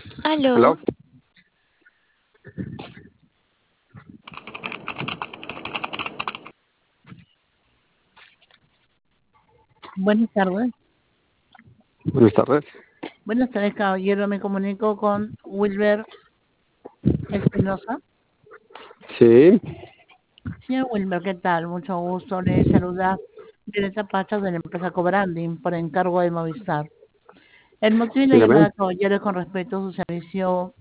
Aló. Hello. Buenas tardes. Buenas tardes. Buenas tardes, caballero. Me comunico con Wilber Espinosa. Sí. Señor Wilber, ¿qué tal? Mucho gusto. Le saluda Violeta Pacha de la empresa Cobranding por encargo de Movistar. El motivo de la Dígame. llamada, caballero, es con respecto a su servicio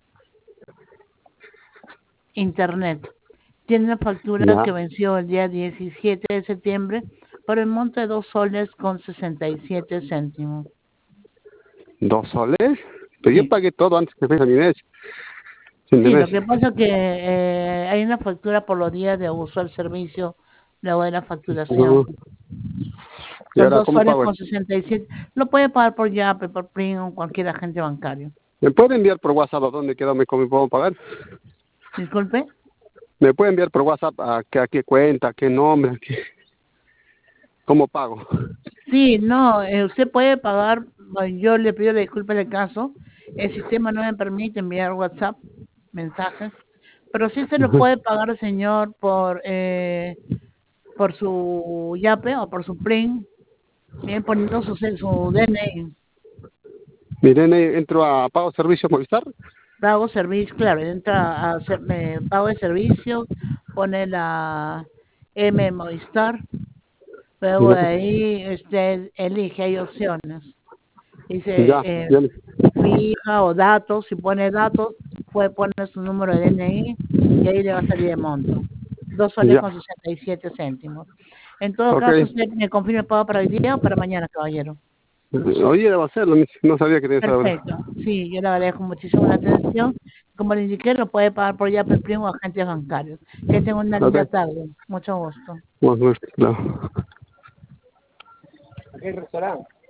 Internet. Tiene una factura Ya. que venció el día 17 de septiembre por el monto de 2 soles con 67 céntimos. ¿2 soles? Pero yo Sí. pagué todo antes que venga mi mes. Fin de Sí, mes. lo que pasa es que hay una factura por los días de uso del servicio, luego de la facturación. No. ¿Y Son ahora 2 cómo soles pago? con 67. Lo puede pagar por Yape, por PRIN o cualquier agente bancario. ¿Me puede enviar por WhatsApp a dónde quedó? ¿Cómo puedo pagar? Disculpe. ¿Me puede enviar por WhatsApp a qué cuenta, a qué nombre, cómo pago? Sí, no, usted puede pagar, bueno, yo le pido la disculpa del caso, el sistema no me permite enviar WhatsApp, mensajes, pero sí se lo puede pagar, señor, por su Yape o por su PRIN, bien poniendo su DNI. Miren, entro a pago servicio Movistar. Pago servicio, claro, entra a hacer pago de servicio, pone la M Movistar, luego Ya. de ahí usted elige, hay opciones. Dice Ya. Ya. fija o datos, si pone datos, puede poner su número de DNI y ahí le va a salir el monto. 2 soles Ya. con 67 céntimos. En todo Ok. caso, usted me confirma el pago para hoy día o para mañana, caballero. Oye, debo hacerlo. No sabía que tenía esa hora. Perfecto. Sí, yo le agradezco muchísimo la atención. Como le indiqué, lo puede pagar por Yape Primo o agentes bancarios. Que tenga una Ok. linda tarde. Mucho gusto. Bueno, claro. Aquí hay restaurante.